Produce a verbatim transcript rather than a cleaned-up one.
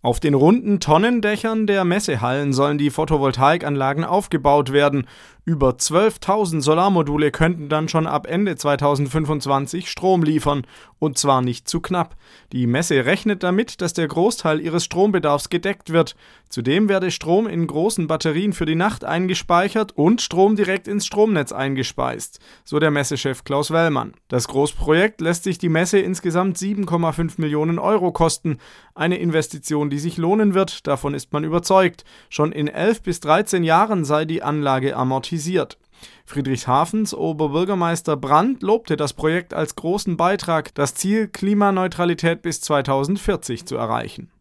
Auf den runden Tonnendächern der Messehallen sollen die Photovoltaikanlagen aufgebaut werden. Über zwölftausend Solarmodule könnten dann schon ab Ende zweitausendfünfundzwanzig Strom liefern. Und zwar nicht zu knapp. Die Messe rechnet damit, dass der Großteil ihres Strombedarfs gedeckt wird. Zudem werde Strom in großen Batterien für die Nacht eingespeichert und Strom direkt ins Stromnetz eingespeist, so der Messechef Klaus Wellmann. Das Großprojekt lässt sich die Messe insgesamt sieben Komma fünf Millionen Euro kosten. Eine Investition, die sich lohnen wird, davon ist man überzeugt. Schon in elf bis dreizehn Jahren sei die Anlage amortisiert. Friedrichshafens Oberbürgermeister Brandt lobte das Projekt als großen Beitrag, das Ziel Klimaneutralität bis zweitausendvierzig zu erreichen.